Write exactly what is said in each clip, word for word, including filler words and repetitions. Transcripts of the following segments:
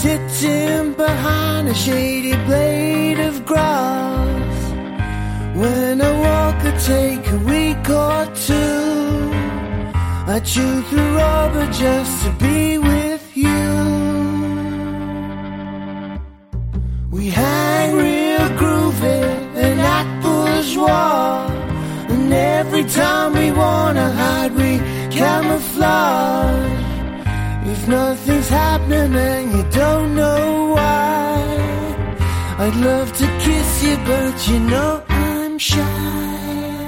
sitting behind a shady blade of grass. When I walk, I take a week or two. I chew through rubber just to be with you. We hang real groovy and act bourgeois, and every time we wanna hide, we camouflage. If nothing's happening and you don't know why, I'd love to kiss you, but you know I'm shy.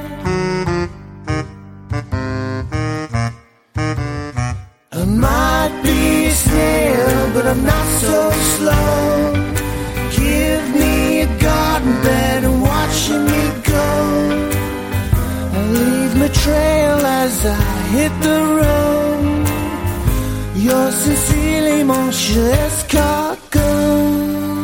I might be a snail, but I'm not so slow. Give me a garden bed and watch me go. I leave my trail as I hit the road. Yours sincerely, Monsieur Escargot.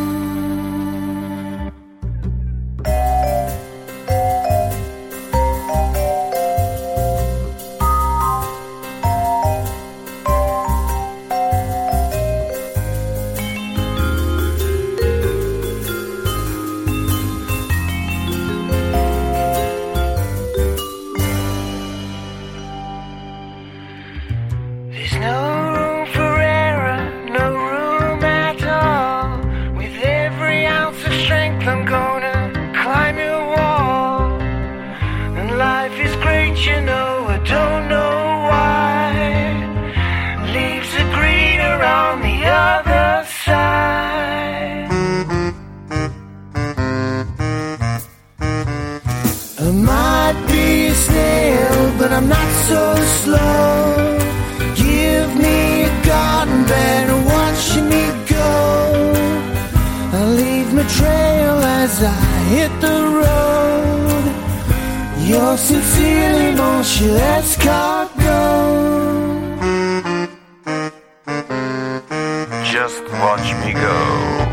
There's no room for error, no room at all. With every ounce of strength I'm gonna climb your wall. And life is great, you know, I don't know why. Leaves are greener on the other side. I might be a snail, but I'm not so slow. Give me a garden bed and watch me go. I leave my trail as I hit the road. Yours sincerely, Monsieur Escargot. Just watch me go.